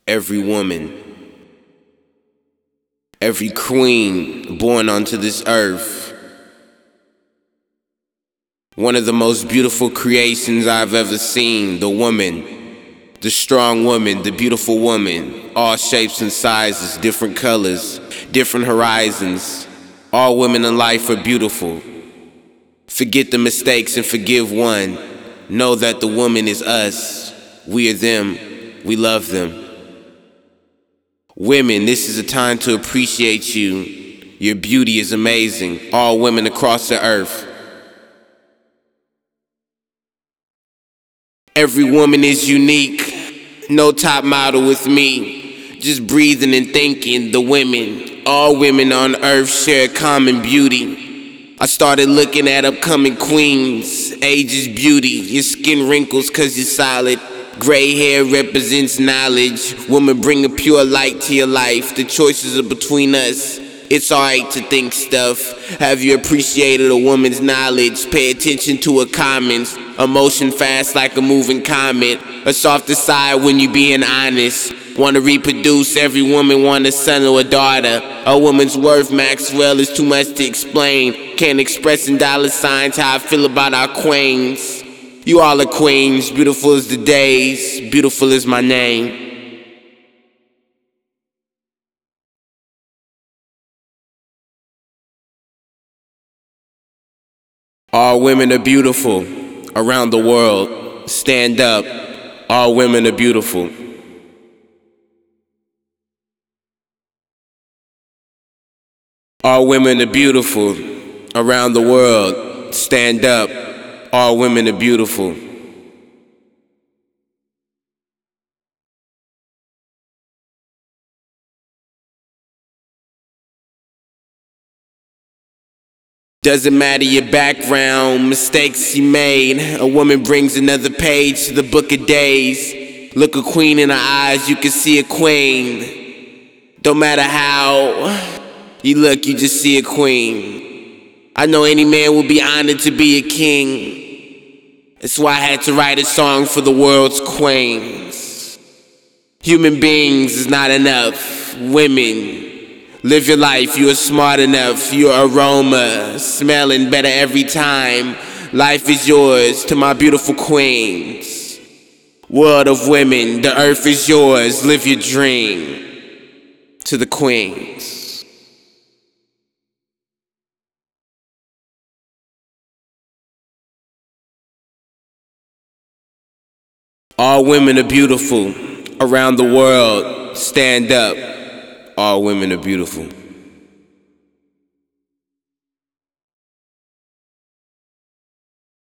Every woman, every queen born onto this earth. One of the most beautiful creations I've ever seen, the woman, the strong woman, the beautiful woman, all shapes and sizes, different colors, different horizons. All women in life are beautiful. Forget the mistakes and forgive one. Know that the woman is us. We are them. We love them. Women, this is a time to appreciate you. Your beauty is amazing. All women across the earth. Every woman is unique. No top model with me. Just breathing and thinking. The women. All women on earth share common beauty. I started looking at upcoming queens. Age is beauty. Your skin wrinkles cause you're solid. Gray hair represents knowledge. Woman, bring a pure light to your life. The choices are between us. It's alright to think stuff. Have you appreciated a woman's knowledge? Pay attention to her comments. Emotion fast like a moving comet. A softer side when you being honest. Wanna reproduce, every woman want a son or a daughter. A woman's worth, Maxwell, is too much to explain. Can't express in dollar signs how I feel about our queens. You all are queens, beautiful as the days, beautiful is my name. All women are beautiful around the world. Stand up, all women are beautiful. All women are beautiful around the world. Stand up. All women are beautiful. Doesn't matter your background, mistakes you made. A woman brings another page to the book of days. Look a queen in her eyes, you can see a queen. Don't matter how you look, you just see a queen. I know any man will be honored to be a king. That's why I had to write a song for the world's queens. Human beings is not enough. Women, live your life, you are smart enough. Your aroma, smelling better every time. Life is yours, to my beautiful queens. World of women, the earth is yours, live your dream. To the queens. All women are beautiful around the world. Stand up. All women are beautiful.